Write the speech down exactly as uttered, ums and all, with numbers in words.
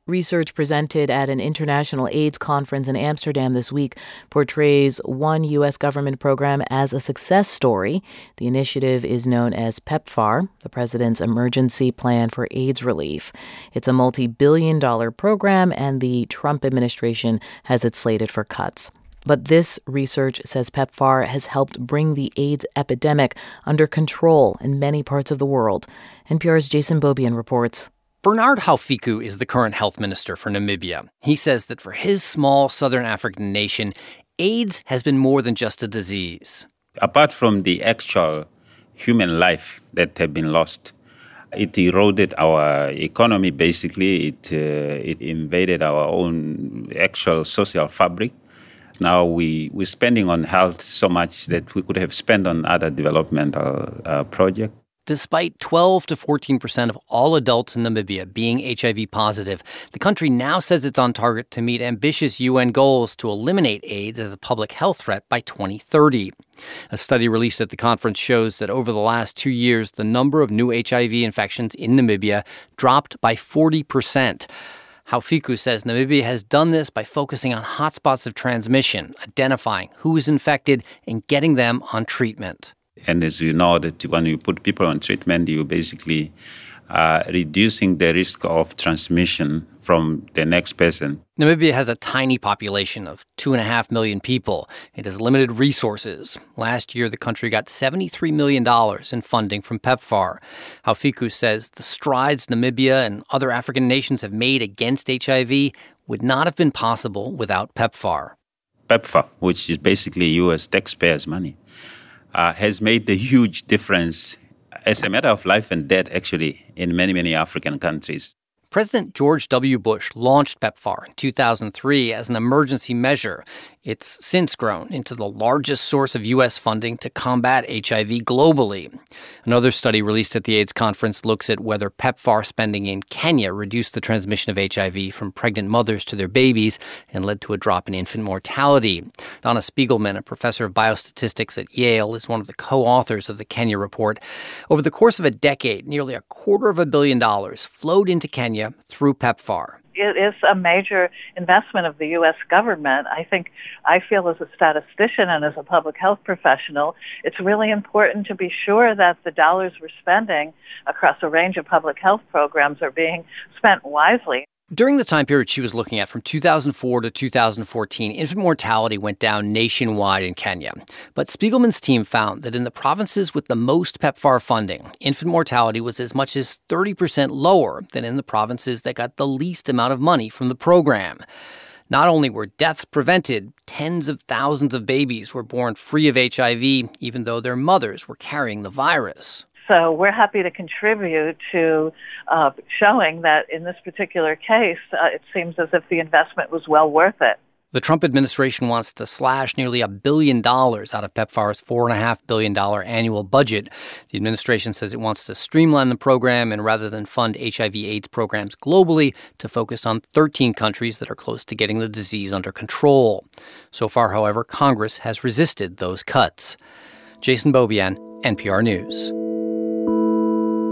Research presented at an international AIDS conference in Amsterdam this week portrays one U S government program as a success story. The initiative is known as PEPFAR, the President's Emergency Plan for AIDS Relief. It's a multi-billion dollar program, and the Trump administration has it slated for cuts. But this research says PEPFAR has helped bring the AIDS epidemic under control in many parts of the world. N P R's Jason Beaubien reports. Bernard Haufiku is the current health minister for Namibia. He says that for his small southern African nation, AIDS has been more than just a disease. Apart from the actual human life that have been lost, it eroded our economy, basically. It, uh, it invaded our own actual social fabric. Now we, we're spending on health so much that we could have spent on other developmental uh, projects. Despite twelve to fourteen percent of all adults in Namibia being H I V positive, the country now says it's on target to meet ambitious U N goals to eliminate AIDS as a public health threat by twenty thirty. A study released at the conference shows that over the last two years, the number of new H I V infections in Namibia dropped by forty percent. Haufiku says Namibia has done this by focusing on hotspots of transmission, identifying who is infected, and getting them on treatment. And as you know, that when you put people on treatment, you basically are reducing the risk of transmission from the next person. Namibia has a tiny population of two and a half million people. It has limited resources. Last year, the country got seventy-three million dollars in funding from PEPFAR. Haufiku says the strides Namibia and other African nations have made against H I V would not have been possible without PEPFAR. PEPFAR, which is basically U S taxpayers' money, Uh, has made a huge difference as a matter of life and death, actually, in many, many African countries. President George W. Bush launched PEPFAR in two thousand three as an emergency measure. It's since grown into the largest source of U S funding to combat H I V globally. Another study released at the AIDS conference looks at whether PEPFAR spending in Kenya reduced the transmission of H I V from pregnant mothers to their babies and led to a drop in infant mortality. Donna Spiegelman, a professor of biostatistics at Yale, is one of the co-authors of the Kenya report. Over the course of a decade, nearly a quarter of a billion dollars flowed into Kenya through PEPFAR. It is a major investment of the U S government. I think I feel as a statistician and as a public health professional, it's really important to be sure that the dollars we're spending across a range of public health programs are being spent wisely. During the time period she was looking at, from two thousand four to two thousand fourteen, infant mortality went down nationwide in Kenya. But Spiegelman's team found that in the provinces with the most PEPFAR funding, infant mortality was as much as thirty percent lower than in the provinces that got the least amount of money from the program. Not only were deaths prevented, tens of thousands of babies were born free of H I V, even though their mothers were carrying the virus. So we're happy to contribute to uh, showing that in this particular case, uh, it seems as if the investment was well worth it. The Trump administration wants to slash nearly a billion dollars out of PEPFAR's four point five billion dollars annual budget. The administration says it wants to streamline the program and rather than fund H I V AIDS programs globally, to focus on thirteen countries that are close to getting the disease under control. So far, however, Congress has resisted those cuts. Jason Beaubien, N P R News.